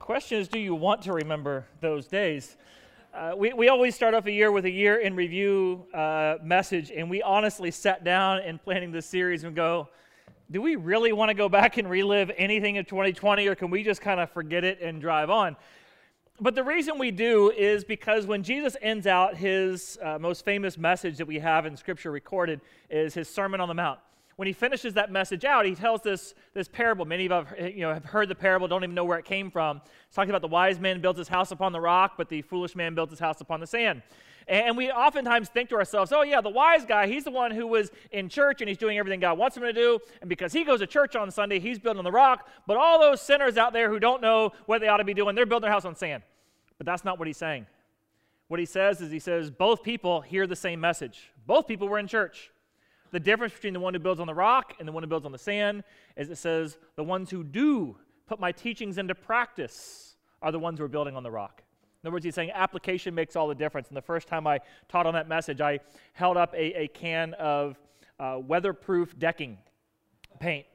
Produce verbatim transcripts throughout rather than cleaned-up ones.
question is, do you want to remember those days? Uh, we, we always start off a year with a year in review uh, message, and we honestly sat down in planning this series and go, do we really want to go back and relive anything of twenty twenty, or can we just kind of forget it and drive on? But the reason we do is because when Jesus ends out his uh, most famous message that we have in Scripture recorded is his Sermon on the Mount. When he finishes that message out, he tells this, this parable. Many of you you know, have heard the parable, don't even know where it came from. It's talking about the wise man builds his house upon the rock, but the foolish man builds his house upon the sand. And we oftentimes think to ourselves, oh yeah, the wise guy, he's the one who was in church and he's doing everything God wants him to do. And because he goes to church on Sunday, he's building on the rock. But all those sinners out there who don't know what they ought to be doing, they're building their house on sand. But that's not what he's saying. What he says is he says both people hear the same message. Both people were in church. The difference between the one who builds on the rock and the one who builds on the sand is it says the ones who do put my teachings into practice are the ones who are building on the rock. In other words, he's saying application makes all the difference. And the first time I taught on that message, I held up a, a can of uh, weatherproof decking paint.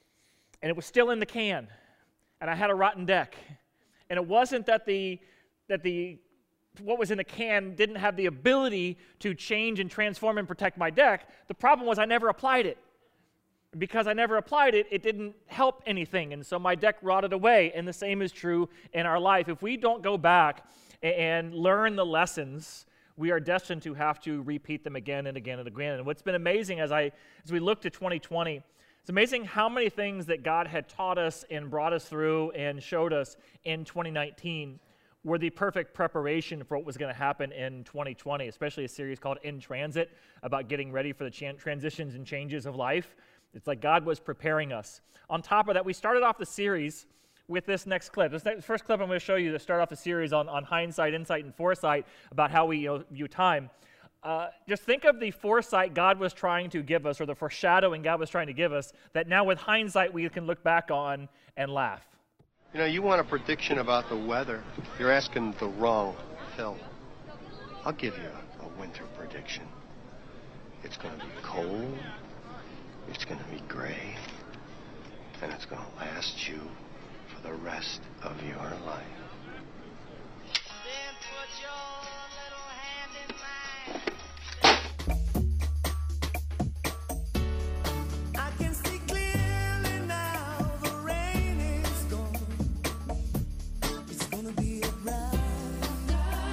And it was still in the can. And I had a rotten deck. And it wasn't that the that the what was in the can didn't have the ability to change and transform and protect my deck. The problem was I never applied it. Because I never applied it, it didn't help anything. And so my deck rotted away. And the same is true in our life. If we don't go back and learn the lessons, we are destined to have to repeat them again and again and again. And what's been amazing as I as we look to twenty twenty, it's amazing how many things that God had taught us and brought us through and showed us in twenty nineteen were the perfect preparation for what was going to happen in twenty twenty, especially a series called In Transit about getting ready for the ch- transitions and changes of life. It's like God was preparing us. On top of that, we started off the series with this next clip. This next, first clip I'm going to show you to start off the series on, on hindsight, insight, and foresight about how we you know, view time. Uh, just think of the foresight God was trying to give us, or the foreshadowing God was trying to give us, that now with hindsight we can look back on and laugh. You know, you want a prediction about the weather. You're asking the wrong Phil. I'll give you a, a winter prediction. It's going to be cold. It's going to be gray. And it's going to last you for the rest of your life. Then put your little hand in mine. I can see clearly now the rain is gone. It's gonna be a bright,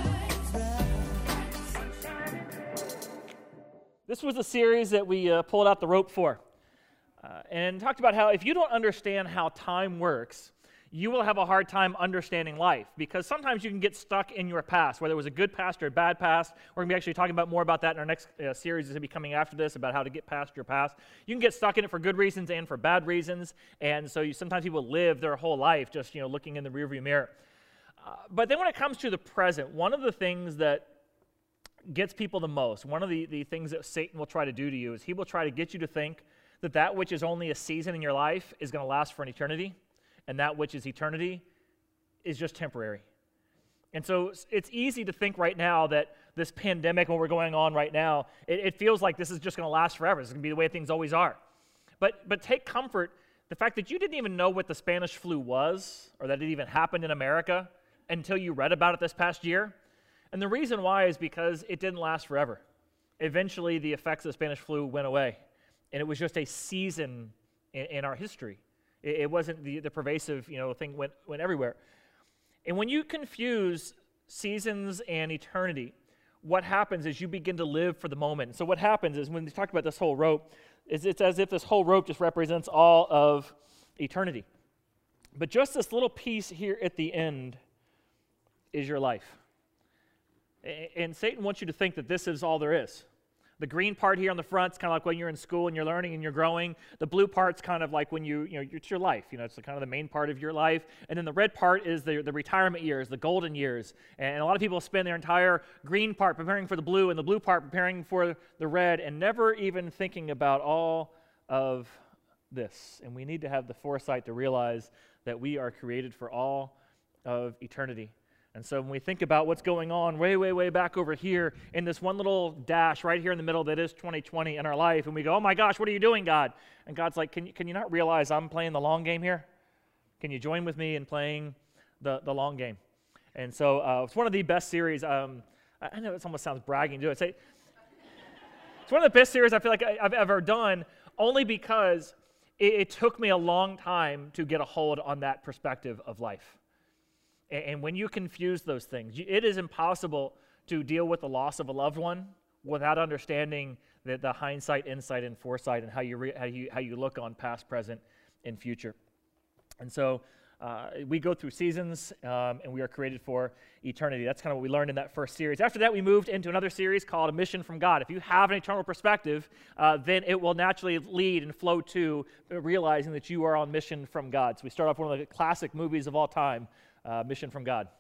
bright. This was a series that we uh, pulled out the rope for. Uh, and talked about how if you don't understand how time works, you will have a hard time understanding life, because sometimes you can get stuck in your past, whether it was a good past or a bad past. We're going to be actually talking about more about that in our next uh, series that's going to be coming after this, about how to get past your past. You can get stuck in it for good reasons and for bad reasons, and so you, sometimes people live their whole life just you know looking in the rearview mirror. Uh, but then when it comes to the present, one of the things that gets people the most, one of the, the things that Satan will try to do to you is he will try to get you to think that that which is only a season in your life is going to last for an eternity, and that which is eternity is just temporary. And so it's easy to think right now that this pandemic, what we're going on right now, it, it feels like this is just going to last forever. It's going to be the way things always are. But but take comfort, the fact that you didn't even know what the Spanish flu was, or that it even happened in America, until you read about it this past year. And the reason why is because it didn't last forever. Eventually, the effects of the Spanish flu went away. And it was just a season in, in our history. It, it wasn't the, the pervasive, you know, thing went, went everywhere. And when you confuse seasons and eternity, what happens is you begin to live for the moment. So what happens is when we talk about this whole rope, is it's as if this whole rope just represents all of eternity. But just this little piece here at the end is your life. And Satan wants you to think that this is all there is. The green part here on the front is kind of like when you're in school and you're learning and you're growing. The blue part's kind of like when you, you know, it's your life. You know, it's the, kind of the main part of your life. And then the red part is the, the retirement years, the golden years. And a lot of people spend their entire green part preparing for the blue and the blue part preparing for the red and never even thinking about all of this. And we need to have the foresight to realize that we are created for all of eternity. And so when we think about what's going on way, way, way back over here in this one little dash right here in the middle that is twenty twenty in our life, and we go, oh my gosh, what are you doing, God? And God's like, can you, can you not realize I'm playing the long game here? Can you join with me in playing the, the long game. And so uh, it's one of the best series. Um, I I know it almost sounds bragging to do it. Say, it's one of the best series I feel like I, I've ever done, only because it, it took me a long time to get a hold on that perspective of life. And, and when you confuse those things, you, it is impossible to deal with the loss of a loved one without understanding the, the hindsight, insight, and foresight, and how you, re, how you how you look on past, present, and future. And so uh, we go through seasons, um, and we are created for eternity. That's kind of what we learned in that first series. After that, we moved into another series called A Mission from God. If you have an eternal perspective, uh, then it will naturally lead and flow to realizing that you are on mission from God. So we start off one of the classic movies of all time, uh, Mission from God.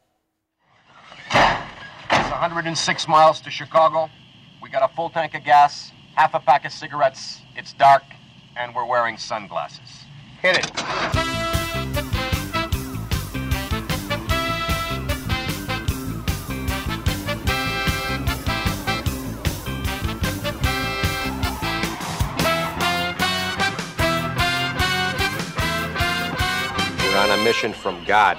It's one hundred six miles to Chicago. We got a full tank of gas, half a pack of cigarettes. It's dark, and we're wearing sunglasses. Hit it. We're on a mission from God.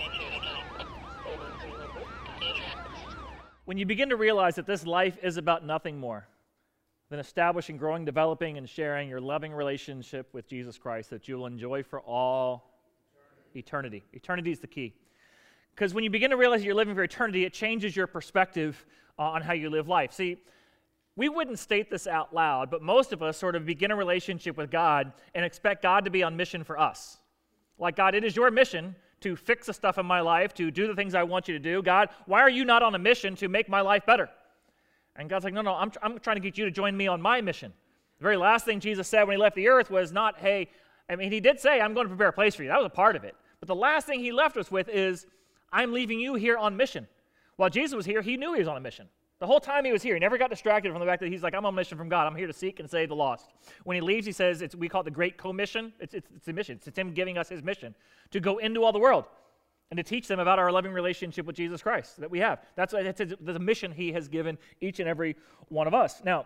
When you begin to realize that this life is about nothing more than establishing, growing, developing, and sharing your loving relationship with Jesus Christ that you will enjoy for all eternity. Eternity is the key. Because when you begin to realize you're living for eternity, it changes your perspective uh, on how you live life. See, we wouldn't state this out loud, but most of us sort of begin a relationship with God and expect God to be on mission for us. Like, God, it is your mission to fix the stuff in my life, to do the things I want you to do. God, why are you not on a mission to make my life better? And God's like, no, no, I'm, tr- I'm trying to get you to join me on my mission. The very last thing Jesus said when he left the earth was not, hey, I mean, he did say, I'm going to prepare a place for you. That was a part of it. But the last thing he left us with is, I'm leaving you here on mission. While Jesus was here, he knew he was on a mission. The whole time he was here, he never got distracted from the fact that he's like, I'm on a mission from God. I'm here to seek and save the lost. When he leaves, he says, it's, we call it the Great Commission. It's, it's, it's a mission. It's, it's him giving us his mission to go into all the world and to teach them about our loving relationship with Jesus Christ that we have. That's, that's the mission he has given each and every one of us. Now,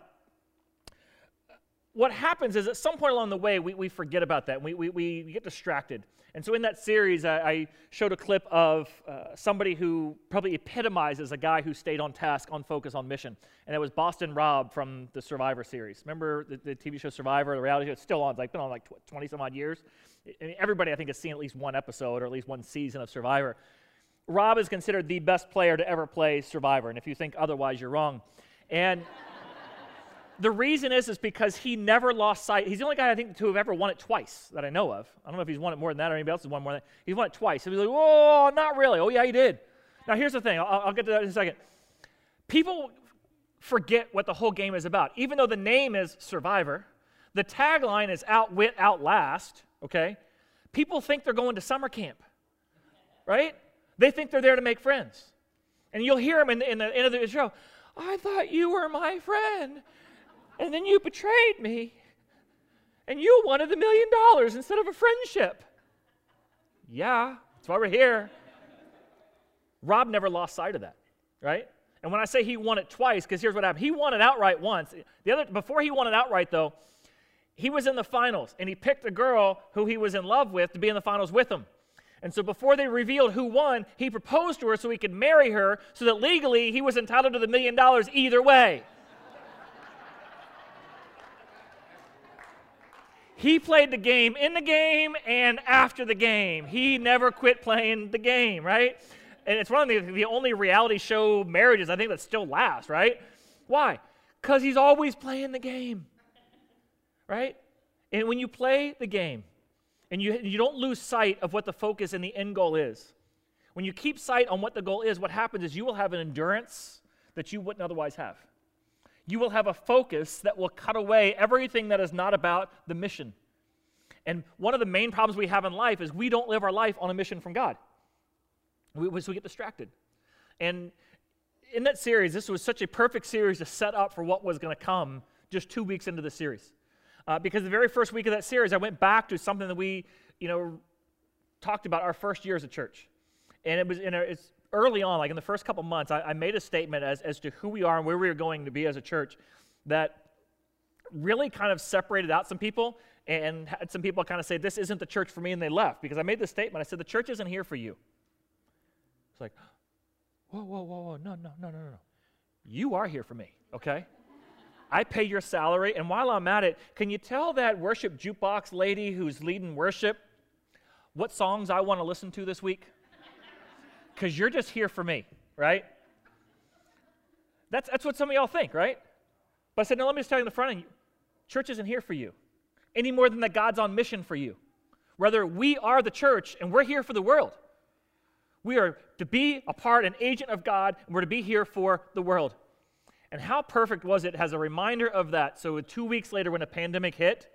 what happens is at some point along the way, we, we forget about that. And we, we, we get distracted. And so in that series, I, I showed a clip of uh, somebody who probably epitomizes a guy who stayed on task, on focus, on mission. And it was Boston Rob from the Survivor series. Remember the, the T V show Survivor, the reality show? It's still on. It's like been on like twenty some odd years. I mean, everybody, I think, has seen at least one episode or at least one season of Survivor. Rob is considered the best player to ever play Survivor. And if you think otherwise, you're wrong. And the reason is, is because he never lost sight. He's the only guy, I think, to have ever won it twice that I know of. I don't know if he's won it more than that or anybody else has won more than that. He's won it twice. So he's like, whoa, not really. Oh, yeah, he did. Now, here's the thing. I'll, I'll get to that in a second. People forget what the whole game is about. Even though the name is Survivor, the tagline is outwit, outlast, okay? People think they're going to summer camp, right? They think they're there to make friends. And you'll hear them in the, in the end of the show, I thought you were my friend. And then you betrayed me, and you wanted the million dollars instead of a friendship. Yeah, that's why we're here. Rob never lost sight of that, right? And when I say he won it twice, because here's what happened. He won it outright once. The other, before he won it outright, though, he was in the finals, and he picked a girl who he was in love with to be in the finals with him. And so before they revealed who won, he proposed to her so he could marry her, so that legally he was entitled to the million dollars either way. He played the game in the game and after the game. He never quit playing the game, right? And it's one of the, the only reality show marriages, I think, that still lasts, right? Why? Because he's always playing the game, right? And when you play the game and you, you don't lose sight of what the focus and the end goal is, when you keep sight on what the goal is, what happens is you will have an endurance that you wouldn't otherwise have. You will have a focus that will cut away everything that is not about the mission. And one of the main problems we have in life is we don't live our life on a mission from God. We, we, so we get distracted. And in that series, this was such a perfect series to set up for what was going to come just two weeks into the series. Uh, because the very first week of that series, I went back to something that we, you know, talked about our first year as a church. And it was in a, it's early on, like in the first couple months, I, I made a statement as, as to who we are and where we are going to be as a church that really kind of separated out some people and had some people kind of say, this isn't the church for me, and they left. Because I made this statement. I said, the church isn't here for you. It's like, whoa, whoa, whoa, whoa, no, no, no, no, no. You are here for me, okay? I pay your salary, and while I'm at it, can you tell that worship jukebox lady who's leading worship what songs I want to listen to this week? Because you're just here for me, right? That's, that's what some of y'all think, right? But I said, no, let me just tell you in the front end, church isn't here for you any more than that God's on mission for you. Rather, we are the church, and we're here for the world. We are to be a part, an agent of God, and we're to be here for the world. And how perfect was it as a reminder of that? So two weeks later when the pandemic hit,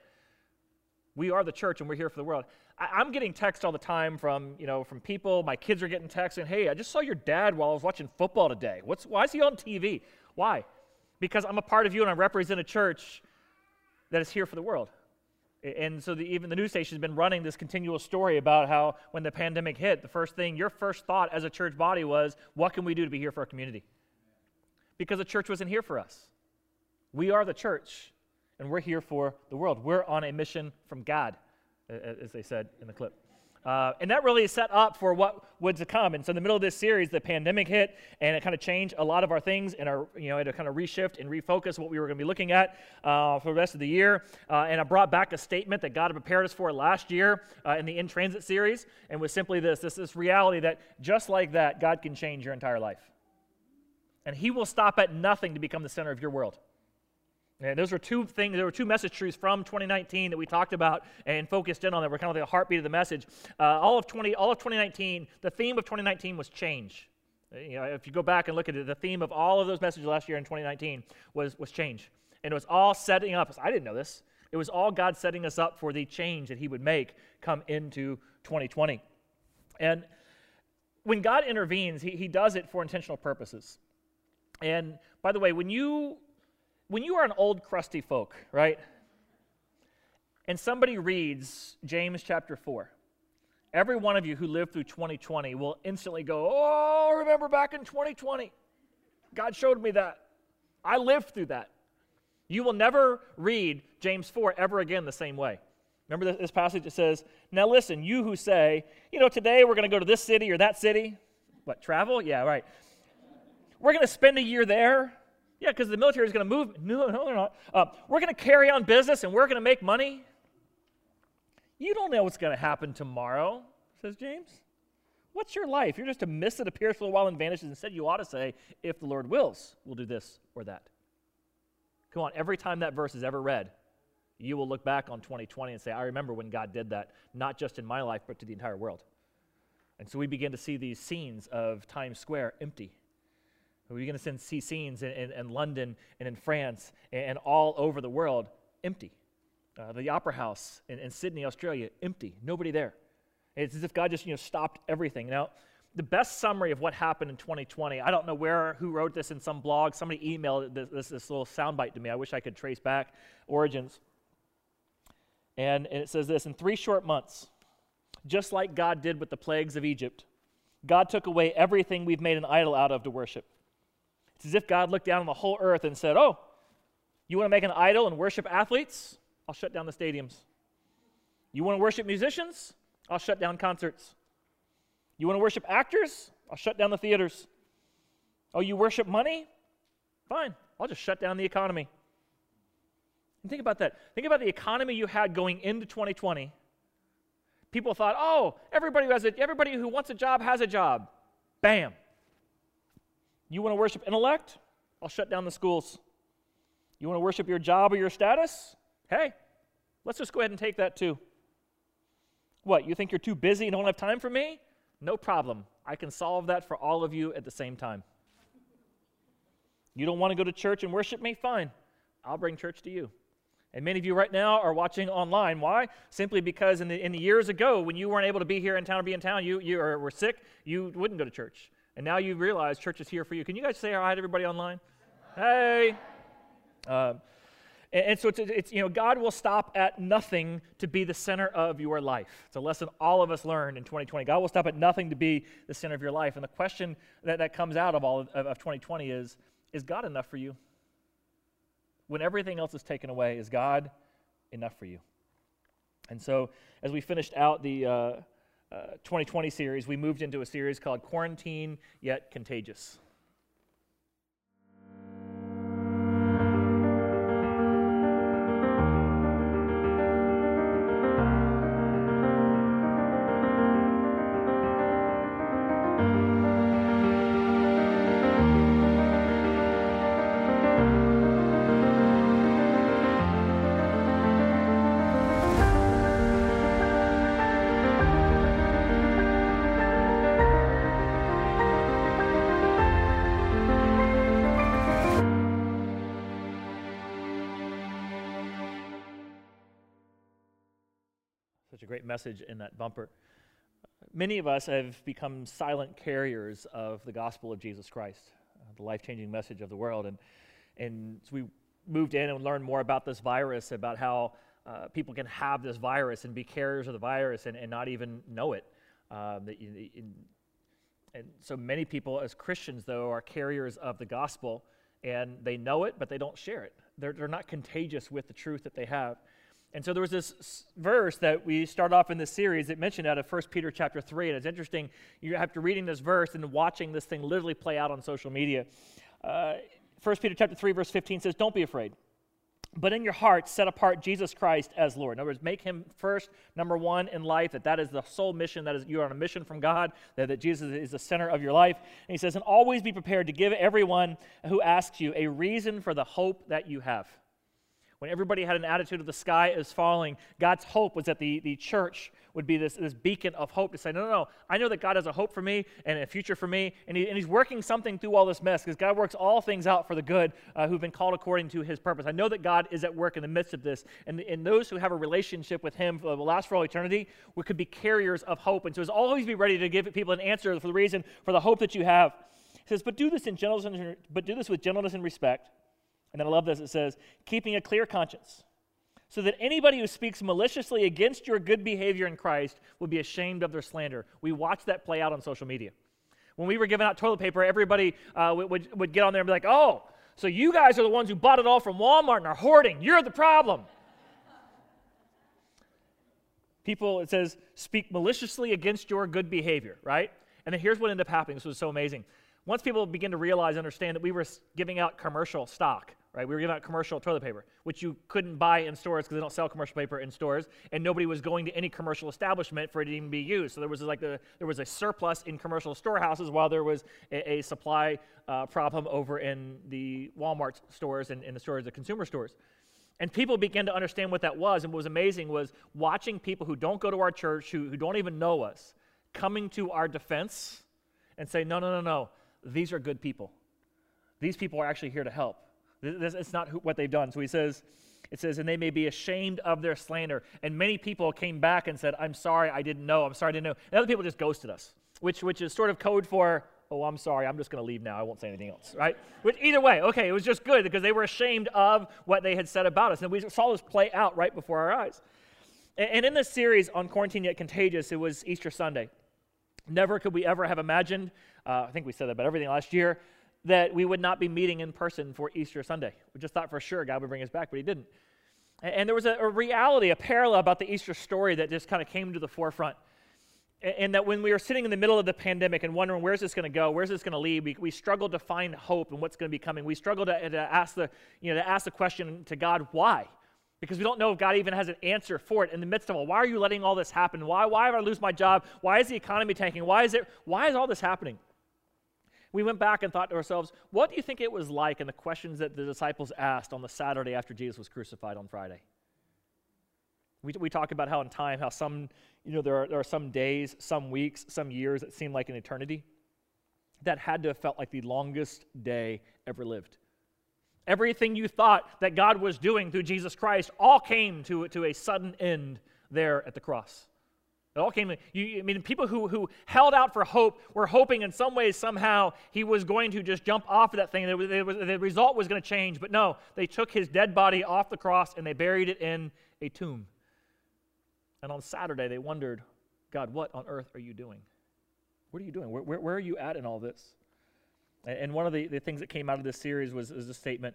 we are the church and we're here for the world. I, I'm getting texts all the time from, you know, from people. My kids are getting texts saying, hey, I just saw your dad while I was watching football today. What's, why is he on T V? Why? Because I'm a part of you and I represent a church that is here for the world. And so the, even the news station has been running this continual story about how when the pandemic hit, the first thing, your first thought as a church body was, what can we do to be here for our community? Because the church wasn't here for us. We are the church, and we're here for the world. We're on a mission from God, as they said in the clip. Uh, and that really is set up for what would to come. And so in the middle of this series, the pandemic hit, and it kind of changed a lot of our things, and our, you know, it had to kind of reshift and refocus what we were going to be looking at uh, for the rest of the year. Uh, and I brought back a statement that God had prepared us for last year uh, in the In Transit series, and was simply this, this, this reality that just like that, God can change your entire life. And he will stop at nothing to become the center of your world. And those were two things, there were two message truths from twenty nineteen that we talked about and focused in on that were kind of the heartbeat of the message. Uh, all of twenty, all of twenty nineteen, the theme of twenty nineteen was change. You know, if you go back and look at it, the theme of all of those messages last year in twenty nineteen was, was change. And it was all setting up, I didn't know this, it was all God setting us up for the change that he would make come into twenty twenty. And when God intervenes, he, he does it for intentional purposes. And by the way, when you when you are an old crusty folk, right, and somebody reads James chapter four, every one of you who lived through twenty twenty will instantly go, oh, remember back in twenty twenty, God showed me that. I lived through that. You will never read James four ever again the same way. Remember this passage that says, now listen, you who say, you know, today we're going to go to this city or that city. What, travel? Yeah, right. We're going to spend a year there. Yeah, because the military is going to move. No, no, they're not. Uh, we're going to carry on business and we're going to make money. You don't know what's going to happen tomorrow, says James. What's your life? You're just a mist that appears for a while and vanishes. Instead, you ought to say, if the Lord wills, we'll do this or that. Come on, every time that verse is ever read, you will look back on twenty twenty and say, I remember when God did that, not just in my life, but to the entire world. And so we begin to see these scenes of Times Square empty. We're going to see scenes in, in, in London and in France and, and all over the world empty. Uh, the Opera House in, in Sydney, Australia, empty. Nobody there. It's as if God just you know stopped everything. Now, the best summary of what happened in twenty twenty, I don't know where, who wrote this in some blog. Somebody emailed this, this, this little soundbite to me. I wish I could trace back origins. And, and it says this, in three short months, just like God did with the plagues of Egypt, God took away everything we've made an idol out of to worship. It's as if God looked down on the whole earth and said, oh, you want to make an idol and worship athletes? I'll shut down the stadiums. You want to worship musicians? I'll shut down concerts. You want to worship actors? I'll shut down the theaters. Oh, you worship money? Fine, I'll just shut down the economy. And think about that. Think about the economy you had going into twenty twenty. People thought, oh, everybody who has a, everybody who wants a job has a job. Bam. You want to worship intellect? I'll shut down the schools. You want to worship your job or your status? Hey, let's just go ahead and take that too. What, you think you're too busy and don't have time for me? No problem. I can solve that for all of you at the same time. You don't want to go to church and worship me? Fine. I'll bring church to you. And many of you right now are watching online. Why? Simply because in the, in the years ago, when you weren't able to be here in town or be in town, you, you or were sick, you wouldn't go to church. And now you realize church is here for you. Can you guys say hi to everybody online? Hey. Uh, and, and so it's, it's, you know, God will stop at nothing to be the center of your life. It's a lesson all of us learned in twenty twenty. God will stop at nothing to be the center of your life. And the question that, that comes out of all of, of twenty twenty is, is God enough for you? When everything else is taken away, is God enough for you? And so as we finished out the... Uh, uh, twenty twenty series, we moved into a series called Quarantine Yet Contagious. Such a great message in that bumper. Many of us have become silent carriers of the gospel of Jesus Christ, uh, the life-changing message of the world. And, and so we moved in and learned more about this virus, about how uh, people can have this virus and be carriers of the virus and, and not even know it. Um, that you, in, and so many people as Christians, though, are carriers of the gospel, and they know it, but they don't share it. They're, they're not contagious with the truth that they have. And so there was this verse that we start off in this series that mentioned out of First Peter chapter three, and it's interesting, you have to reading this verse and watching this thing literally play out on social media. Uh, First Peter chapter three, verse fifteen says, "Don't be afraid, but in your hearts set apart Jesus Christ as Lord." In other words, make him first, number one in life, that that is the sole mission, that is you're on a mission from God, that, that Jesus is the center of your life. And he says, "And always be prepared to give everyone who asks you a reason for the hope that you have." When everybody had an attitude of the sky is falling, God's hope was that the, the church would be this, this beacon of hope to say, no, no, no, I know that God has a hope for me and a future for me, and, he, and he's working something through all this mess, because God works all things out for the good uh, who've been called according to his purpose. I know that God is at work in the midst of this, and, and those who have a relationship with him will last for all eternity, we could be carriers of hope. And so it's always be ready to give people an answer for the reason for the hope that you have. He says, but do this in gentleness, but do this with gentleness and respect. And then I love this, it says, keeping a clear conscience, so that anybody who speaks maliciously against your good behavior in Christ will be ashamed of their slander. We watched that play out on social media. When we were giving out toilet paper, everybody uh, would, would, would get on there and be like, oh, so you guys are the ones who bought it all from Walmart and are hoarding. You're the problem. People, it says, speak maliciously against your good behavior, right? And then here's what ended up happening. This was so amazing. Once people begin to realize, understand that we were giving out commercial stock, right? We were giving out commercial toilet paper, which you couldn't buy in stores because they don't sell commercial paper in stores, and nobody was going to any commercial establishment for it to even be used. So there was like a, there was a surplus in commercial storehouses while there was a, a supply uh, problem over in the Walmart stores and in the stores, the consumer stores. And people began to understand what that was, and what was amazing was watching people who don't go to our church, who, who don't even know us, coming to our defense and say, no, no, no, no. These are good people. These people are actually here to help. This, it's not who, what they've done. So he says, it says, and they may be ashamed of their slander. And many people came back and said, I'm sorry, I didn't know. I'm sorry, I didn't know. And other people just ghosted us, which, which is sort of code for, oh, I'm sorry, I'm just going to leave now. I won't say anything else, right? Which either way, okay, it was just good because they were ashamed of what they had said about us. And we saw this play out right before our eyes. And, and in this series on Quarantine Yet Contagious, it was Easter Sunday. Never could we ever have imagined, uh, I think we said that about everything last year, that we would not be meeting in person for Easter Sunday. We just thought for sure God would bring us back, but he didn't. And, and there was a, a reality, a parallel about the Easter story that just kind of came to the forefront. And, and that when we were sitting in the middle of the pandemic and wondering, where's this going to go, where's this going to lead, we, we struggled to find hope in what's going to be coming. We struggled to, to, ask the, you know, to ask the question to God, why? Because we don't know if God even has an answer for it in the midst of all. Why are you letting all this happen? Why, why have I lose my job? Why is the economy tanking? Why is it? Why is all this happening? We went back and thought to ourselves, what do you think it was like in the questions that the disciples asked on the Saturday after Jesus was crucified on Friday? We, we talk about how in time, how some, you know, there are, there are some days, some weeks, some years that seem like an eternity. That had to have felt like the longest day ever lived. Everything you thought that God was doing through Jesus Christ all came to, to a sudden end there at the cross. It all came, you, I mean, people who, who held out for hope were hoping in some ways, somehow, he was going to just jump off of that thing, and it was, it was, the result was going to change. But no, they took his dead body off the cross, and they buried it in a tomb. And on Saturday, they wondered, God, what on earth are you doing? What are you doing? Where, where, where are you at in all this? And one of the, the things that came out of this series was, was a statement.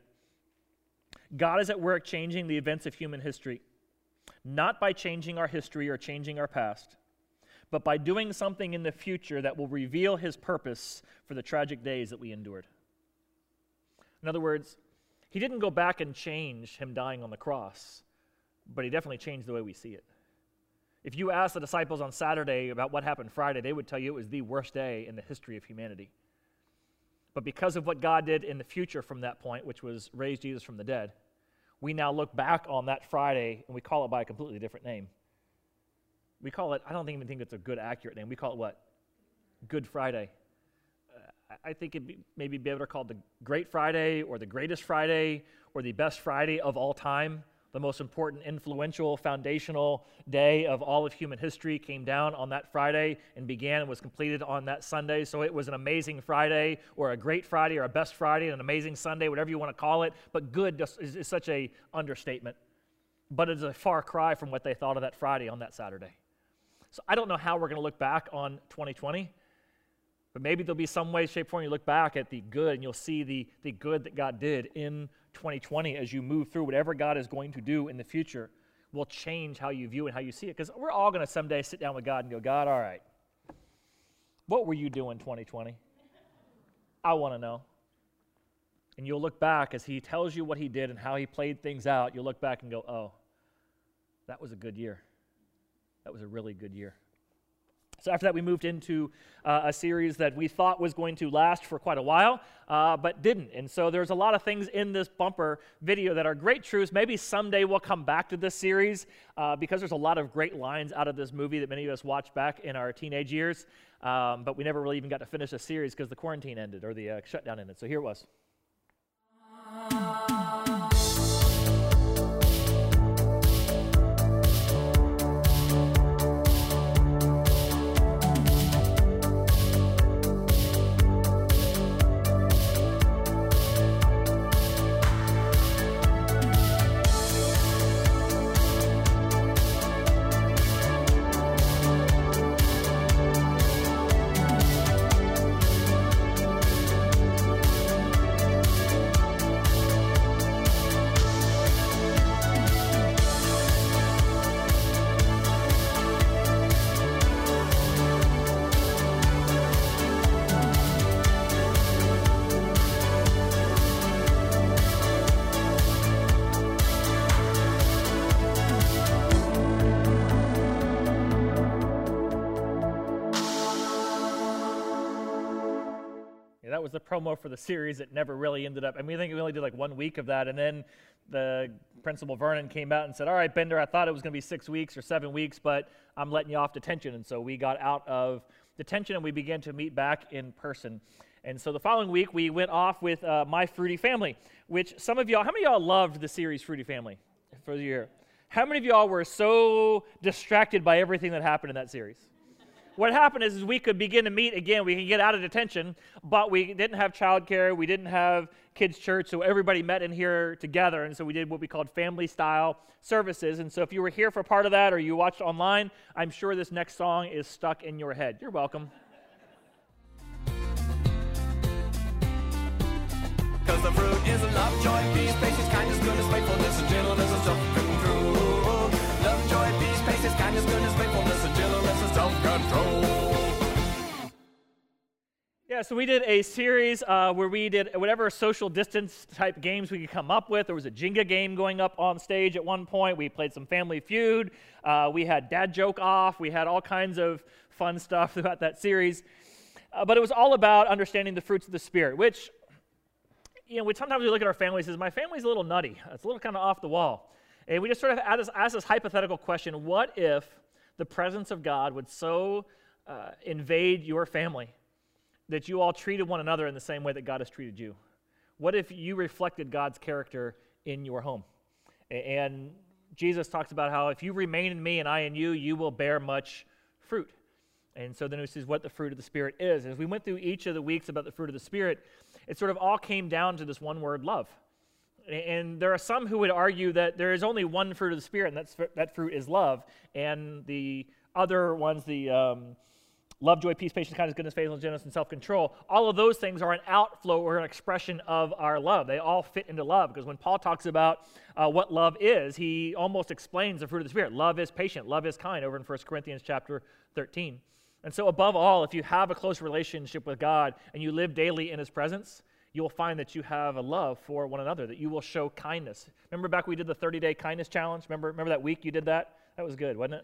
God is at work changing the events of human history, not by changing our history or changing our past, but by doing something in the future that will reveal his purpose for the tragic days that we endured. In other words, he didn't go back and change him dying on the cross, but he definitely changed the way we see it. If you asked the disciples on Saturday about what happened Friday, they would tell you it was the worst day in the history of humanity. But because of what God did in the future from that point, which was raise Jesus from the dead, we now look back on that Friday and we call it by a completely different name. We call it, I don't even think it's a good, accurate name. We call it what? Good Friday. Uh, I think it'd be, maybe be better called the Great Friday or the Greatest Friday or the Best Friday of all time. The most important, influential, foundational day of all of human history came down on that Friday and began and was completed on that Sunday. So it was an amazing Friday or a great Friday or a best Friday, an amazing Sunday, whatever you want to call it. But good is, is such a understatement. But it's a far cry from what they thought of that Friday on that Saturday. So I don't know how we're going to look back on twenty twenty, but maybe there'll be some way, shape, form you look back at the good and you'll see the, the good that God did in twenty twenty as you move through whatever God is going to do in the future will change how you view and how you see it. Because we're all going to someday sit down with God and go, God, all right, what were you doing twenty twenty? I want to know. And you'll look back as he tells you what he did and how he played things out. You'll look back and go, oh, that was a good year. That was a really good year. So after that, we moved into uh, a series that we thought was going to last for quite a while, uh, but didn't. And so there's a lot of things in this bumper video that are great truths. Maybe someday we'll come back to this series uh, because there's a lot of great lines out of this movie that many of us watched back in our teenage years, um, but we never really even got to finish the series because the quarantine ended or the uh, shutdown ended. So here it was. That was the promo for the series. It never really ended up. I mean, I think we only did like one week of that, and then the principal Vernon came out and said, all right, Bender, I thought it was going to be six weeks or seven weeks, but I'm letting you off detention. And so we got out of detention, and we began to meet back in person. And so the following week, we went off with uh, My Fruity Family, which some of y'all, how many of y'all loved the series Fruity Family for the year? How many of y'all were so distracted by everything that happened in that series? What happened is, is we could begin to meet again. We could get out of detention, but we didn't have childcare. We didn't have kids' church, so everybody met in here together. And so we did what we called family-style services. And so if you were here for part of that or you watched online, I'm sure this next song is stuck in your head. You're welcome. Cause the fruit is love, joy, peace, patience, kindness, goodness, faithfulness, and gentleness, and self-control. Love, joy, peace, patience, kindness, goodness, faithfulness, and gentleness, and self-control. Yeah, so we did a series uh, where we did whatever social distance type games we could come up with. There was a Jenga game going up on stage at one point. We played some Family Feud. Uh, we had Dad Joke Off. We had all kinds of fun stuff throughout that series. Uh, but it was all about understanding the fruits of the Spirit, which, you know, we sometimes we look at our family and says, my family's a little nutty. It's a little kind of off the wall. And we just sort of ask this, ask this hypothetical question, what if the presence of God would so uh, invade your family that you all treated one another in the same way that God has treated you? What if you reflected God's character in your home? And Jesus talks about how if you remain in me and I in you, you will bear much fruit. And so then it says what the fruit of the Spirit is. As we went through each of the weeks about the fruit of the Spirit, it sort of all came down to this one word, love. And there are some who would argue that there is only one fruit of the Spirit, and that's, that fruit is love. And the other ones, the um, Love, joy, peace, patience, kindness, goodness, faithfulness, gentleness, and self-control. All of those things are an outflow or an expression of our love. They all fit into love, because when Paul talks about uh, what love is, he almost explains the fruit of the Spirit. Love is patient, love is kind, over in First Corinthians chapter thirteen. And so above all, if you have a close relationship with God and you live daily in his presence, you will find that you have a love for one another, that you will show kindness. Remember back we did the thirty-day kindness challenge? Remember, remember that week you did that? That was good, wasn't it?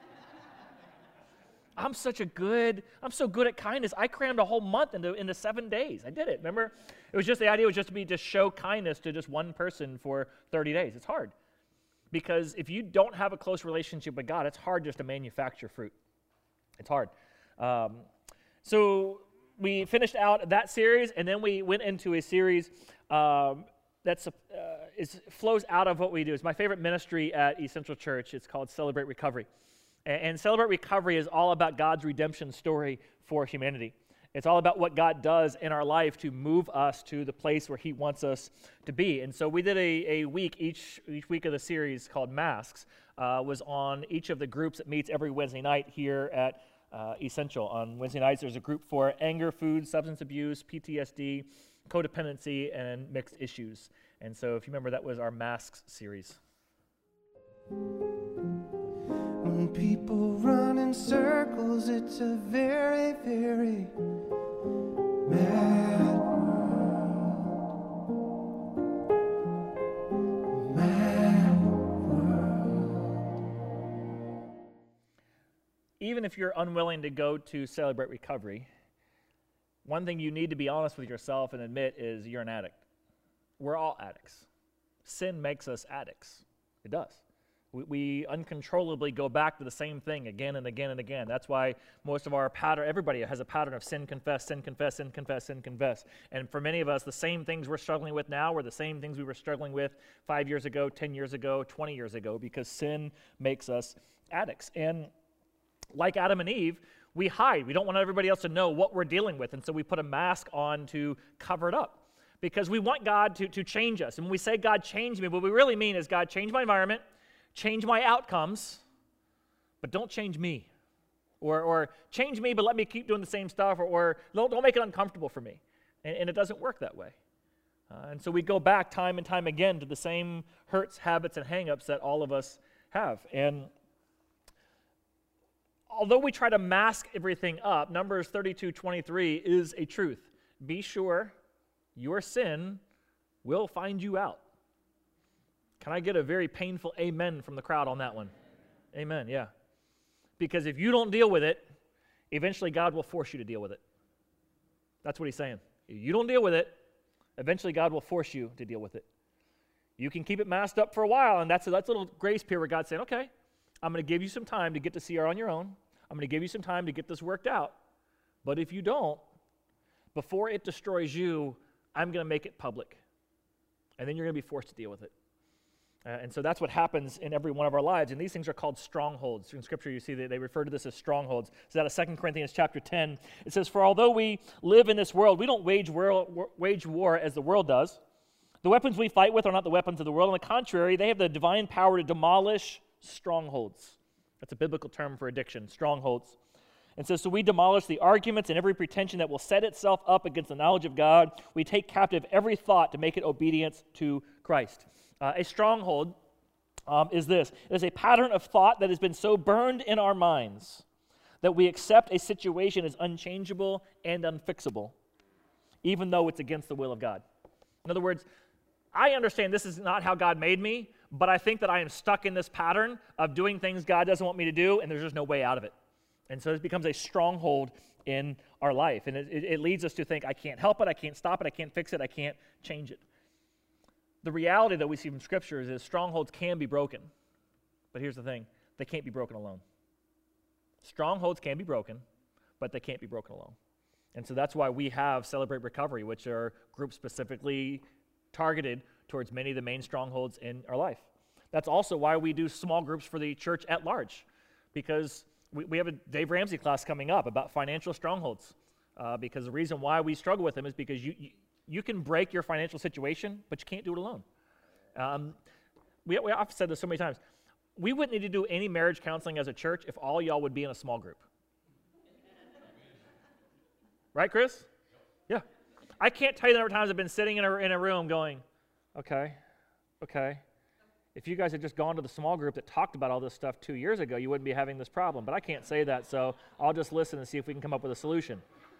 I'm such a good, I'm so good at kindness. I crammed a whole month into, into seven days. I did it, remember? It was just, the idea was just to be, to show kindness to just one person for thirty days. It's hard. Because if you don't have a close relationship with God, it's hard just to manufacture fruit. It's hard. Um, so we finished out that series, and then we went into a series um, that uh, is, flows out of what we do. It's my favorite ministry at Essential Church. It's called Celebrate Recovery. And Celebrate Recovery is all about God's redemption story for humanity. It's all about what God does in our life to move us to the place where he wants us to be. And so we did a, a week, each, each week of the series called Masks, uh, was on each of the groups that meets every Wednesday night here at uh, Essential. On Wednesday nights, there's a group for anger, food, substance abuse, P T S D, codependency, and mixed issues. And so if you remember, that was our Masks series. When people run in circles, it's a very, very mad world. Mad world. Even if you're unwilling to go to Celebrate Recovery, one thing you need to be honest with yourself and admit is you're an addict. We're all addicts. Sin makes us addicts. It does. We, we uncontrollably go back to the same thing again and again and again. That's why most of our pattern, everybody has a pattern of sin, confess, sin, confess, sin, confess, sin, confess. And for many of us, the same things we're struggling with now were the same things we were struggling with five years ago, ten years ago, twenty years ago, because sin makes us addicts. And like Adam and Eve, we hide. We don't want everybody else to know what we're dealing with, and so we put a mask on to cover it up. Because we want God to, to change us. And when we say, God, change me, what we really mean is, God, change my environment, change my outcomes, but don't change me. Or, or change me, but let me keep doing the same stuff, or, or don't, don't make it uncomfortable for me. And, and it doesn't work that way. Uh, and so we go back time and time again to the same hurts, habits, and hang-ups that all of us have. And although we try to mask everything up, Numbers thirty-two twenty-three is a truth. Be sure your sin will find you out. Can I get a very painful amen from the crowd on that one? Amen, yeah. Because if you don't deal with it, eventually God will force you to deal with it. That's what he's saying. If you don't deal with it, eventually God will force you to deal with it. You can keep it masked up for a while, and that's a, that's a little grace period where God's saying, okay, I'm going to give you some time to get to C R on your own. I'm going to give you some time to get this worked out. But if you don't, before it destroys you, I'm going to make it public. And then you're going to be forced to deal with it. Uh, and so that's what happens in every one of our lives. And these things are called strongholds. In Scripture, you see that they refer to this as strongholds. It's out of Second Corinthians chapter ten. It says, for although we live in this world, we don't wage war, wage war as the world does. The weapons we fight with are not the weapons of the world. On the contrary, they have the divine power to demolish strongholds. That's a biblical term for addiction, strongholds. And so, so we demolish the arguments and every pretension that will set itself up against the knowledge of God. We take captive every thought to make it obedience to Christ. Uh, a stronghold um, is this. It is a pattern of thought that has been so burned in our minds that we accept a situation as unchangeable and unfixable, even though it's against the will of God. In other words, I understand this is not how God made me, but I think that I am stuck in this pattern of doing things God doesn't want me to do, and there's just no way out of it. And so it becomes a stronghold in our life. And it, it, it leads us to think, I can't help it, I can't stop it, I can't fix it, I can't change it. The reality that we see from Scriptures is strongholds can be broken. But here's the thing, they can't be broken alone. Strongholds can be broken, but they can't be broken alone. And so that's why we have Celebrate Recovery, which are groups specifically targeted towards many of the main strongholds in our life. That's also why we do small groups for the church at large, because we, we have a Dave Ramsey class coming up about financial strongholds, uh, because the reason why we struggle with them is because you, you, you can break your financial situation, but you can't do it alone. Um, we, we, I've said this so many times. We wouldn't need to do any marriage counseling as a church if all y'all would be in a small group. Right, Chris? Yeah. I can't tell you the number of times I've been sitting in a, in a room going, okay, okay. If you guys had just gone to the small group that talked about all this stuff two years ago, you wouldn't be having this problem. But I can't say that, so I'll just listen and see if we can come up with a solution.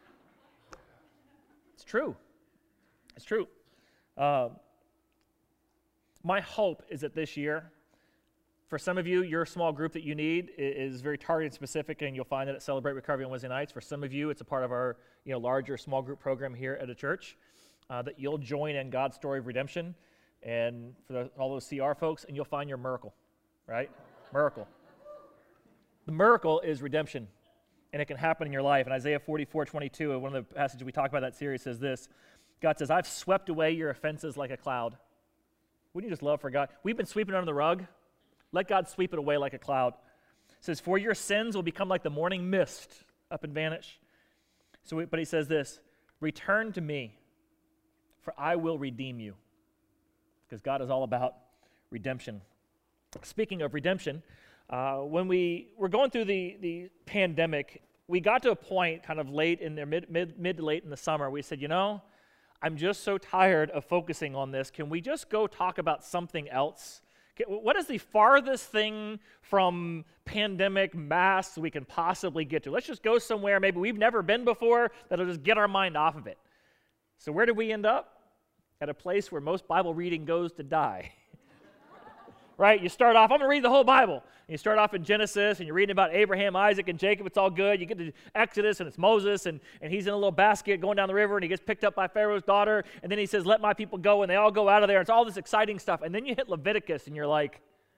It's true. It's true. Uh, my hope is that this year, for some of you, your small group that you need is very targeted, specific, and you'll find it at Celebrate Recovery on Wednesday nights. For some of you, it's a part of our you know, larger small group program here at a church, uh, that you'll join in God's story of redemption. And for the, all those C R folks, and you'll find your miracle, right? Miracle. The miracle is redemption, and it can happen in your life. And Isaiah forty-four twenty-two, one of the passages we talk about in that series, says this. God says, I've swept away your offenses like a cloud. Wouldn't you just love for God? We've been sweeping under the rug. Let God sweep it away like a cloud. It says, for your sins will become like the morning mist, up and vanish. So, we, but he says this, return to me, for I will redeem you. Because God is all about redemption. Speaking of redemption, uh, when we were going through the, the pandemic, we got to a point kind of late in there, mid, mid, mid to late in the summer, we said, you know, I'm just so tired of focusing on this. Can we just go talk about something else? Can, what is the farthest thing from pandemic masks we can possibly get to? Let's just go somewhere maybe we've never been before that'll just get our mind off of it. So where did we end up? At a place where most Bible reading goes to die. Right? You start off, I'm going to read the whole Bible. And you start off in Genesis, and you're reading about Abraham, Isaac, and Jacob. It's all good. You get to Exodus, and it's Moses, and, and he's in a little basket going down the river, and he gets picked up by Pharaoh's daughter, and then he says, let my people go, and they all go out of there. It's all this exciting stuff. And then you hit Leviticus, and you're like,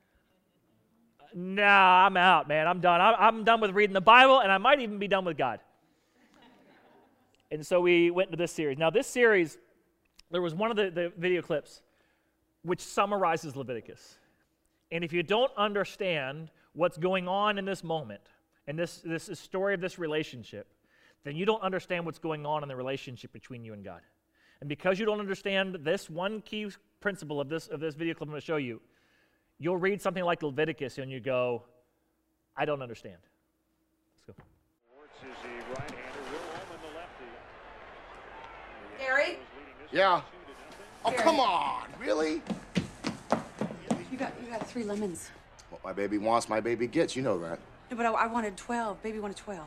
nah, I'm out, man. I'm done. I'm, I'm done with reading the Bible, and I might even be done with God. And so we went into this series. Now, this series, there was one of the, the video clips which summarizes Leviticus. And if you don't understand what's going on in this moment, and this, this story of this relationship, then you don't understand what's going on in the relationship between you and God. And because you don't understand this one key principle of this, of this video clip I'm going to show you, you'll read something like Leviticus and you go, I don't understand. Let's go. Is the right-hander, Will Ullman the lefty. Gary? Yeah. Oh, Here. come on. Really? You got you got three lemons. What my baby wants, my baby gets. You know that. No, but I, I wanted twelve. Baby wanted twelve.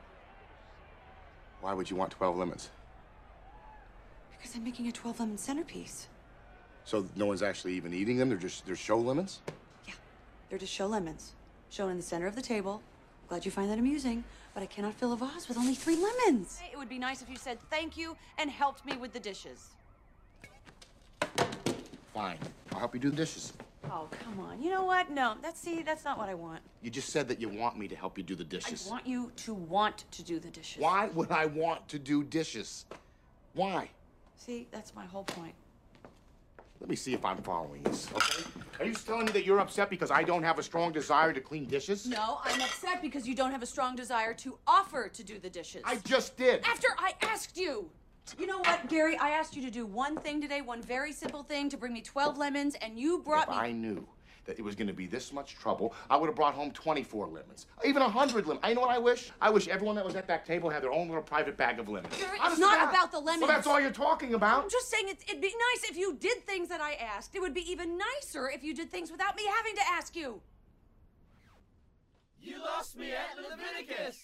Why would you want twelve lemons? Because I'm making a twelve lemon centerpiece. So no one's actually even eating them? They're just, they're show lemons? Yeah, they're just show lemons. Shown in the center of the table. Glad you find that amusing, but I cannot fill a vase with only three lemons. It would be nice if you said thank you and helped me with the dishes. Fine. I'll help you do the dishes. Oh, come on. You know what? No, that's, see, that's not what I want. You just said that you want me to help you do the dishes. I want you to want to do the dishes. Why would I want to do dishes? Why? See, that's my whole point. Let me see if I'm following this, okay? Are you telling me that you're upset because I don't have a strong desire to clean dishes? No, I'm upset because you don't have a strong desire to offer to do the dishes. I just did. After I asked you. You know what, Gary? I asked you to do one thing today, one very simple thing, to bring me twelve lemons, and you brought if me... If I knew that it was going to be this much trouble, I would have brought home twenty-four lemons. Even one hundred lemons. I know what I wish? I wish everyone that was at that table had their own little private bag of lemons. Gary, Honest it's not to God. about the lemons. Well, that's all you're talking about. I'm just saying it, it'd be nice if you did things that I asked. It would be even nicer if you did things without me having to ask you. You lost me at Leviticus.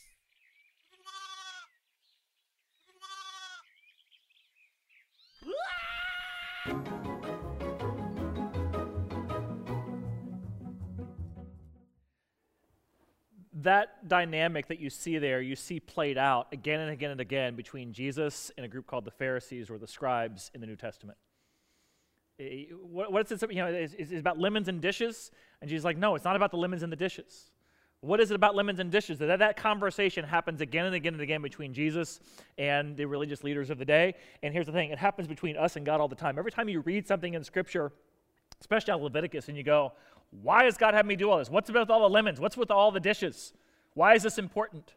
That dynamic that you see there, you see played out again and again and again between Jesus and a group called the Pharisees or the scribes in the New Testament. What, what's it, you know, is it about lemons and dishes? And Jesus is like, no, it's not about the lemons and the dishes. What is it about lemons and dishes? That that conversation happens again and again and again between Jesus and the religious leaders of the day. And here's the thing, it happens between us and God all the time. Every time you read something in Scripture, especially out of Leviticus, and you go, why is God having me do all this? What's with all the lemons? What's with all the dishes? Why is this important?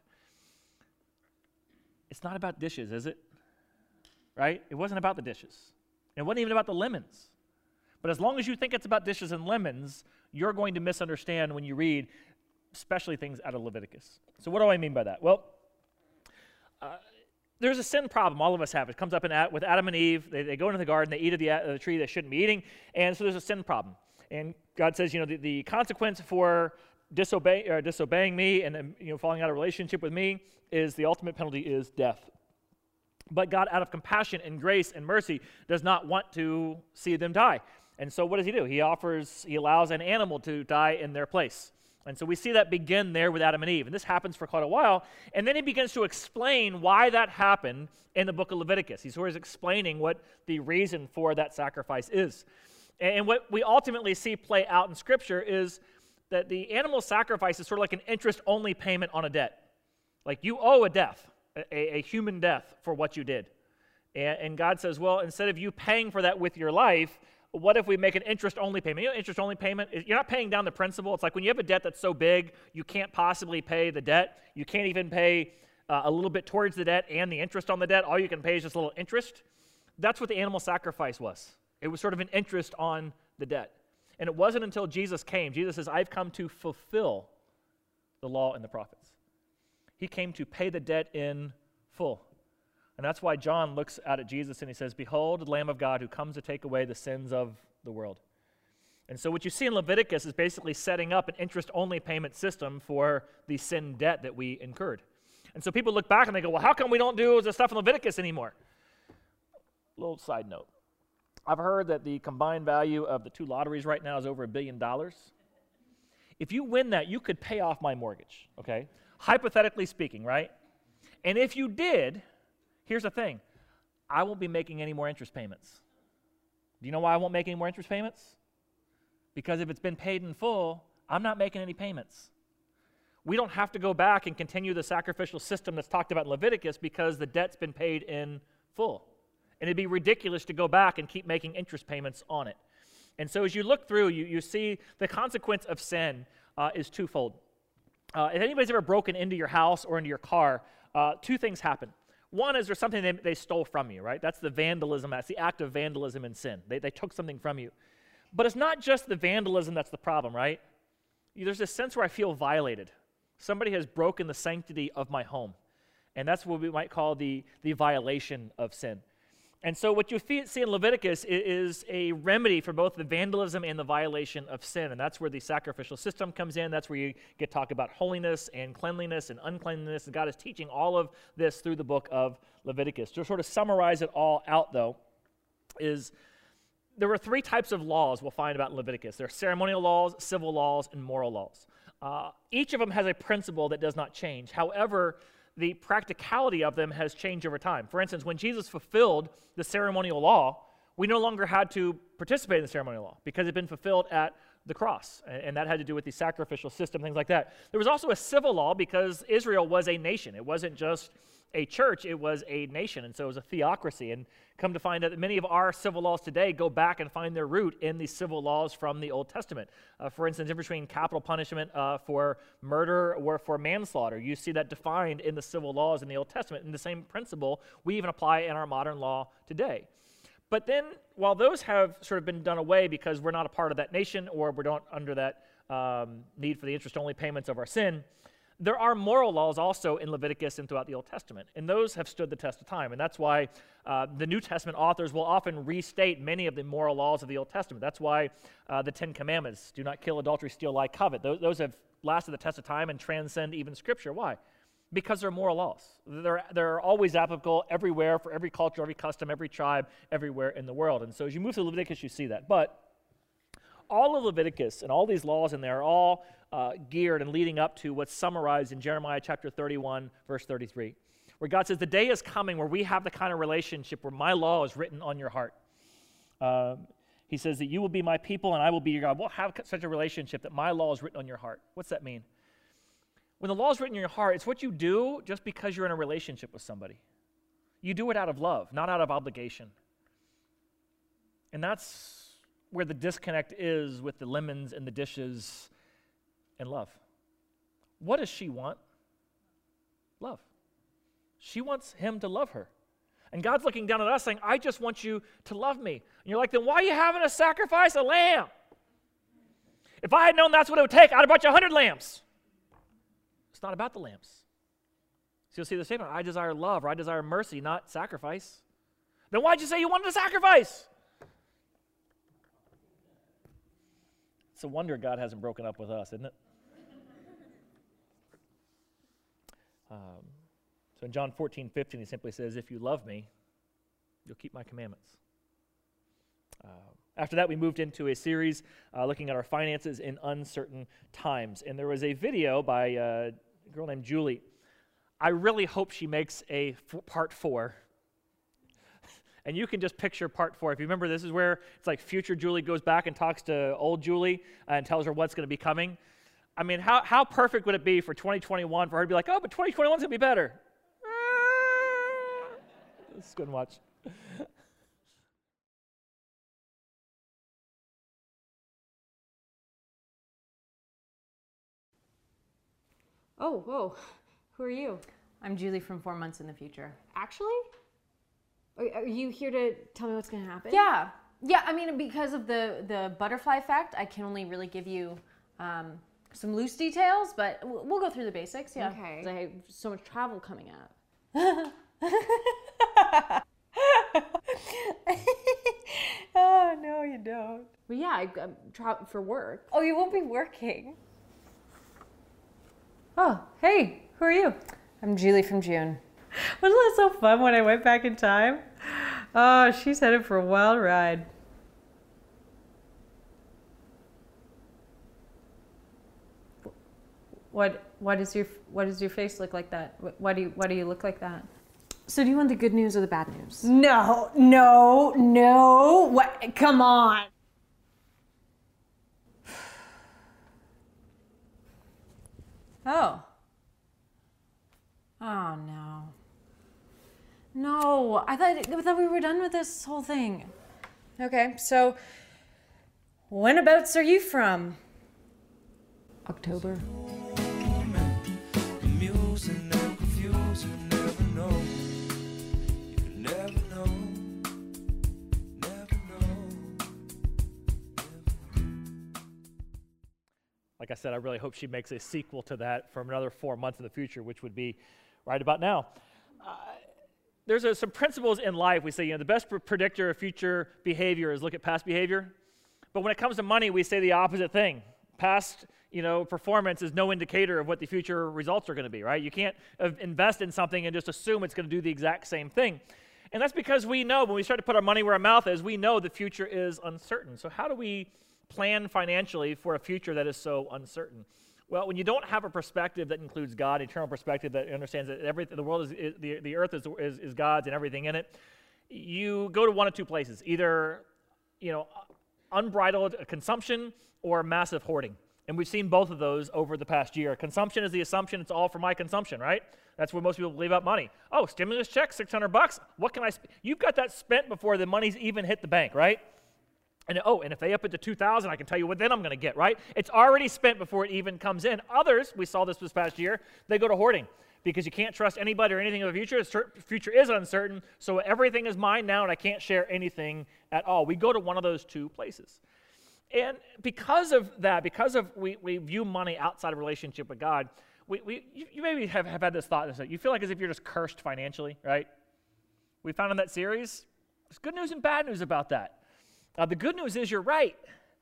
It's not about dishes, is it? Right? It wasn't about the dishes. It wasn't even about the lemons. But as long as you think it's about dishes and lemons, you're going to misunderstand when you read, especially things out of Leviticus. So what do I mean by that? Well, uh, there's a sin problem. All of us have. It comes up in, with Adam and Eve. They, they go into the garden. They eat of the, uh, the tree they shouldn't be eating. And so there's a sin problem. And God says, you know, the, the consequence for disobey, uh, disobeying me and um, you know, falling out of relationship with me is the ultimate penalty is death. But God, out of compassion and grace and mercy, does not want to see them die. And so what does he do? He offers, he allows an animal to die in their place. And so we see that begin there with Adam and Eve. And this happens for quite a while. And then he begins to explain why that happened in the book of Leviticus. He's always explaining what the reason for that sacrifice is. And what we ultimately see play out in Scripture is that the animal sacrifice is sort of like an interest-only payment on a debt. Like you owe a death, a, a human death for what you did. And, and God says, well, instead of you paying for that with your life, what if we make an interest-only payment? You know, interest-only payment, you're not paying down the principal. It's like when you have a debt that's so big, you can't possibly pay the debt. You can't even pay uh, a little bit towards the debt and the interest on the debt. All you can pay is just a little interest. That's what the animal sacrifice was. It was sort of an interest on the debt. And it wasn't until Jesus came. Jesus says, I've come to fulfill the law and the prophets. He came to pay the debt in full. And that's why John looks out at Jesus and he says, behold, the Lamb of God who comes to take away the sins of the world. And so what you see in Leviticus is basically setting up an interest-only payment system for the sin debt that we incurred. And so people look back and they go, well, how come we don't do the stuff in Leviticus anymore? Little side note. I've heard that the combined value of the two lotteries right now is over a billion dollars. If you win that, you could pay off my mortgage, okay? Hypothetically speaking, right? And if you did, here's the thing. I won't be making any more interest payments. Do you know why I won't make any more interest payments? Because if it's been paid in full, I'm not making any payments. We don't have to go back and continue the sacrificial system that's talked about in Leviticus because the debt's been paid in full. And it'd be ridiculous to go back and keep making interest payments on it. And so as you look through, you, you see the consequence of sin uh, is twofold. Uh, if anybody's ever broken into your house or into your car, uh, two things happen. One is there's something they, they stole from you, right? That's the vandalism. That's the act of vandalism and sin. They, they took something from you. But it's not just the vandalism that's the problem, right? There's this sense where I feel violated. Somebody has broken the sanctity of my home. And that's what we might call the, the violation of sin. And so what you see in Leviticus is a remedy for both the vandalism and the violation of sin. And that's where the sacrificial system comes in. That's where you get talk about holiness and cleanliness and uncleanliness. And God is teaching all of this through the book of Leviticus. To sort of summarize it all out, though, is there were three types of laws we'll find about in Leviticus. There are ceremonial laws, civil laws, and moral laws. Uh, each of them has a principle that does not change. However, the practicality of them has changed over time. For instance, when Jesus fulfilled the ceremonial law, we no longer had to participate in the ceremonial law because it had been fulfilled at the cross, and that had to do with the sacrificial system, things like that. There was also a civil law because Israel was a nation. It wasn't just a church, it was a nation, and so it was a theocracy. And come to find out that many of our civil laws today go back and find their root in the civil laws from the Old Testament. Uh, for instance, in between capital punishment uh, for murder or for manslaughter, you see that defined in the civil laws in the Old Testament, and the same principle we even apply in our modern law today. But then, while those have sort of been done away because we're not a part of that nation or we're not under that um, need for the interest-only payments of our sin, there are moral laws also in Leviticus and throughout the Old Testament, and those have stood the test of time. And that's why uh, the New Testament authors will often restate many of the moral laws of the Old Testament. That's why uh, the Ten Commandments, do not kill, adultery, steal, lie, covet, those, those have lasted the test of time and transcend even Scripture. Why? Because they're moral laws. They're, they're always applicable everywhere for every culture, every custom, every tribe, everywhere in the world. And so as you move to Leviticus, you see that. But all of Leviticus and all these laws in there are all uh, geared and leading up to what's summarized in Jeremiah chapter thirty-one, verse thirty-three, where God says, the day is coming where we have the kind of relationship where my law is written on your heart. Um, he says that you will be my people and I will be your God. We'll have such a relationship that my law is written on your heart. What's that mean? When the law is written in your heart, it's what you do just because you're in a relationship with somebody. You do it out of love, not out of obligation. And that's where the disconnect is with the lemons and the dishes and love. What does she want? Love. She wants him to love her. And God's looking down at us saying, I just want you to love me. And you're like, then why are you having to sacrifice a lamb? If I had known that's what it would take, I'd have brought you a hundred lambs. It's not about the lambs. So you'll see the statement, I desire love, or I desire mercy, not sacrifice. Then why'd you say you wanted to sacrifice? It's a wonder God hasn't broken up with us, isn't it? um, so in John fourteen, fifteen, he simply says, if you love me, you'll keep my commandments. Uh, after that, we moved into a series uh, looking at our finances in uncertain times. And there was a video by uh, a girl named Julie. I really hope she makes a f- part four. And you can just picture part four. If you remember, this is where it's like future Julie goes back and talks to old Julie and tells her what's going to be coming. I mean, how, how perfect would it be for twenty twenty-one for her to be like, oh, but twenty twenty-one is going to be better. Let's go and watch. Oh, whoa. Who are you? I'm Julie from Four Months in the Future. Actually? Are, are you here to tell me what's going to happen? Yeah. Yeah, I mean, because of the, the butterfly effect, I can only really give you um, some loose details, but we'll, we'll go through the basics, yeah. Okay. 'Cause I have so much travel coming up. Oh, no, you don't. Well, yeah, I, I'm tra- for work. Oh, you won't be working. Oh, hey, who are you? I'm Julie from June. Wasn't that so fun when I went back in time? Oh, she's headed for a wild ride. What what does your what does your face look like that? Why do you why do you look like that? So do you want the good news or the bad news? No, no, no. What? Come on. Oh. Oh, no. No, I thought, I thought we were done with this whole thing. Okay, so whenabouts are you from? October. Like I said, I really hope she makes a sequel to that from another four months in the future, which would be right about now. Uh, there's a, some principles in life. We say, you know, the best pr- predictor of future behavior is look at past behavior. But when it comes to money, we say the opposite thing. Past, you know, performance is no indicator of what the future results are going to be, right? You can't uh, invest in something and just assume it's going to do the exact same thing. And that's because we know when we start to put our money where our mouth is, we know the future is uncertain. So how do we plan financially for a future that is so uncertain? Well, when you don't have a perspective that includes God, eternal perspective that understands that everything, the world is, is the, the earth is, is, is God's and everything in it, you go to one of two places, either, you know, unbridled consumption or massive hoarding. And we've seen both of those over the past year. Consumption is the assumption it's all for my consumption, right? That's what most people believe about money. Oh, stimulus check, six hundred bucks. What can I spend? You've got that spent before the money's even hit the bank, right? And oh, and if they up it to two thousand, I can tell you what then I'm going to get, right? It's already spent before it even comes in. Others, we saw this this past year, they go to hoarding because you can't trust anybody or anything in the future. The future is uncertain, so everything is mine now, and I can't share anything at all. We go to one of those two places. And because of that, because of we, we view money outside of relationship with God, we, we you, you maybe have, have had this thought, you feel like as if you're just cursed financially, right? We found in that series, there's good news and bad news about that. Uh, the good news is you're right.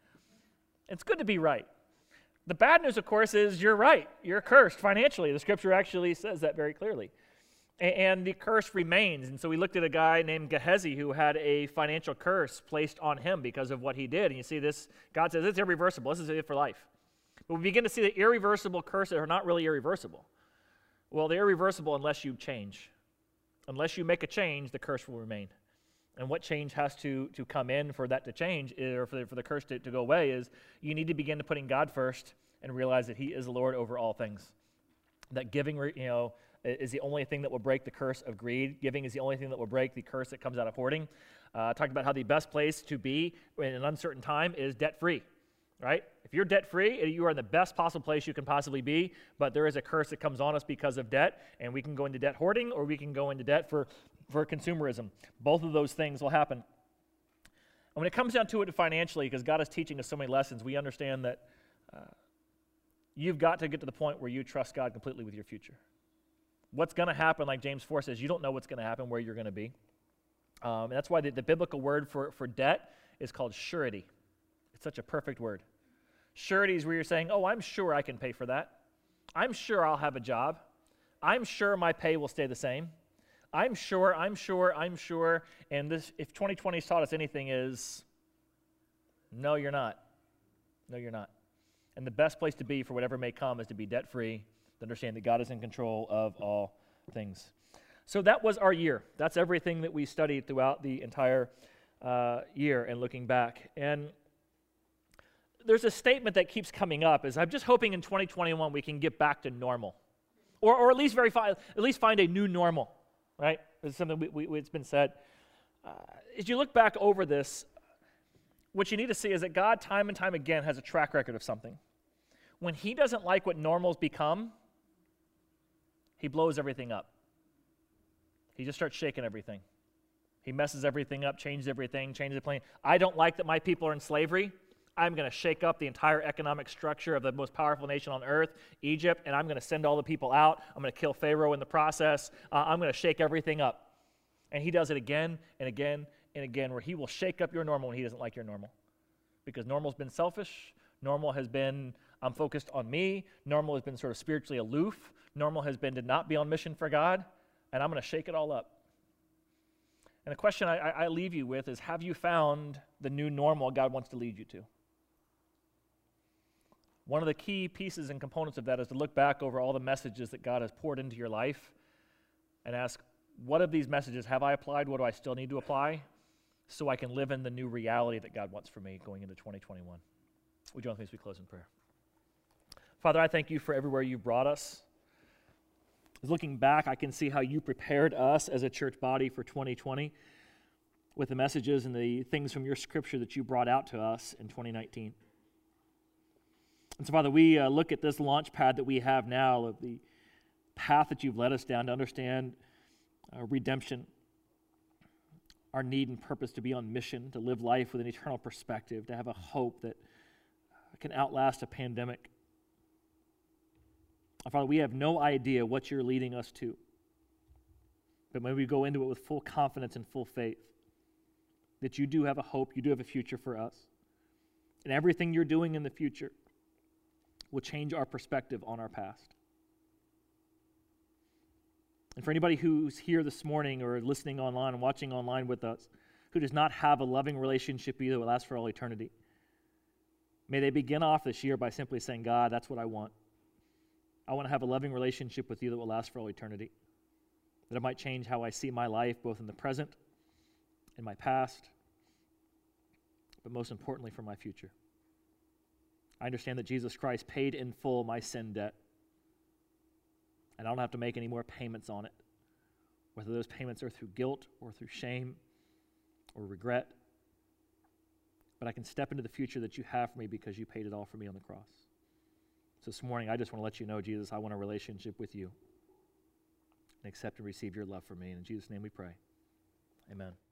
It's good to be right. The bad news, of course, is you're right. You're cursed financially. The scripture actually says that very clearly. A- and the curse remains. And so we looked at a guy named Gehazi who had a financial curse placed on him because of what he did. And you see this, God says it's irreversible. This is it for life. But we begin to see the irreversible curses are not really irreversible. Well, they're irreversible unless you change. Unless you make a change, the curse will remain. And what change has to, to come in for that to change, or for the, for the curse to, to go away, is you need to begin to putting God first and realize that He is the Lord over all things. That giving, you know, is the only thing that will break the curse of greed. Giving is the only thing that will break the curse that comes out of hoarding. Uh, talked about how the best place to be in an uncertain time is debt-free, right? If you're debt-free, you are in the best possible place you can possibly be, but there is a curse that comes on us because of debt, and we can go into debt hoarding, or we can go into debt for for consumerism. Both of those things will happen. And when it comes down to it financially, because God is teaching us so many lessons, we understand that uh, you've got to get to the point where you trust God completely with your future. What's going to happen, like James four says, you don't know what's going to happen, where you're going to be. Um, and that's why the, the biblical word for, for debt is called surety. It's such a perfect word. Surety is where you're saying, oh, I'm sure I can pay for that. I'm sure I'll have a job. I'm sure my pay will stay the same. I'm sure, I'm sure, I'm sure. And this, if twenty twenty's taught us anything, is no, you're not. No, you're not. And the best place to be for whatever may come is to be debt-free, to understand that God is in control of all things. So that was our year. That's everything that we studied throughout the entire uh, year and looking back. And there's a statement that keeps coming up, is I'm just hoping in twenty twenty-one we can get back to normal. Or, or at least very fi- at least find a new normal, right? It's something we, we, it's been said. Uh, as you look back over this, what you need to see is that God, time and time again, has a track record of something. When he doesn't like what normals become, he blows everything up. He just starts shaking everything. He messes everything up, changes everything, changes the plan. I don't like that my people are in slavery. I'm going to shake up the entire economic structure of the most powerful nation on earth, Egypt, and I'm going to send all the people out. I'm going to kill Pharaoh in the process. Uh, I'm going to shake everything up. And he does it again and again and again, where he will shake up your normal when he doesn't like your normal. Because normal's been selfish. Normal has been, I'm focused on me. Normal has been sort of spiritually aloof. Normal has been to not be on mission for God. And I'm going to shake it all up. And the question I, I leave you with is, have you found the new normal God wants to lead you to? One of the key pieces and components of that is to look back over all the messages that God has poured into your life and ask, what of these messages have I applied? What do I still need to apply so I can live in the new reality that God wants for me going into twenty twenty-one? Would you join me as we close in prayer? Father, I thank you for everywhere you've brought us. Looking back, I can see how you prepared us as a church body for twenty twenty with the messages and the things from your scripture that you brought out to us in twenty nineteen. And so, Father, we uh, look at this launch pad that we have now, of the path that you've led us down to understand uh, redemption, our need and purpose to be on mission, to live life with an eternal perspective, to have a hope that can outlast a pandemic. Father, we have no idea what you're leading us to, but may we go into it with full confidence and full faith that you do have a hope, you do have a future for us, and everything you're doing in the future will change our perspective on our past. And for anybody who's here this morning or listening online and watching online with us who does not have a loving relationship either that will last for all eternity, may they begin off this year by simply saying, God, that's what I want. I want to have a loving relationship with you that will last for all eternity, that it might change how I see my life, both in the present and my past, but most importantly for my future. I understand that Jesus Christ paid in full my sin debt, and I don't have to make any more payments on it, whether those payments are through guilt or through shame or regret, but I can step into the future that you have for me because you paid it all for me on the cross. So this morning, I just want to let you know, Jesus, I want a relationship with you and accept and receive your love for me. And in Jesus' name we pray. Amen.